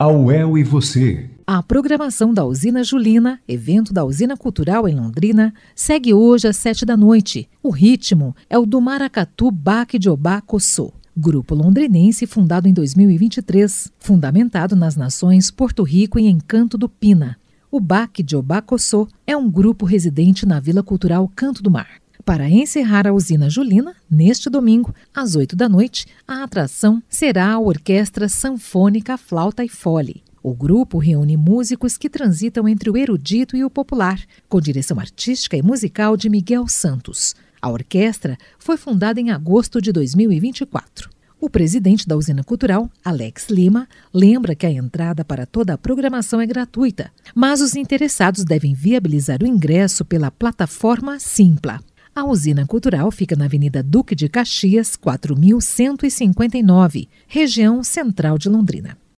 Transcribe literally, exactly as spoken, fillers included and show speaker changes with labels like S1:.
S1: A U E L e você.
S2: A programação da Usina Julina, evento da Usina Cultural em Londrina, segue hoje às sete da noite. O ritmo é o do Maracatu Baque de Obá Coçô, grupo londrinense fundado em dois mil e vinte e três, fundamentado nas nações Porto Rico e Encanto do Pina. O Baque de Obá Coçô é um grupo residente na Vila Cultural Canto do Mar. Para encerrar a Usina Julina, neste domingo, às oito da noite, a atração será a Orquestra Sanfônica Flauta e Fole. O grupo reúne músicos que transitam entre o erudito e o popular, com direção artística e musical de Miguel Santos. A orquestra foi fundada em agosto de dois mil e vinte e quatro. O presidente da Usina Cultural, Alex Lima, lembra que a entrada para toda a programação é gratuita, mas os interessados devem viabilizar o ingresso pela plataforma Simpla. A Usina Cultural fica na Avenida Duque de Caxias, quatro mil cento e cinquenta e nove, região central de Londrina.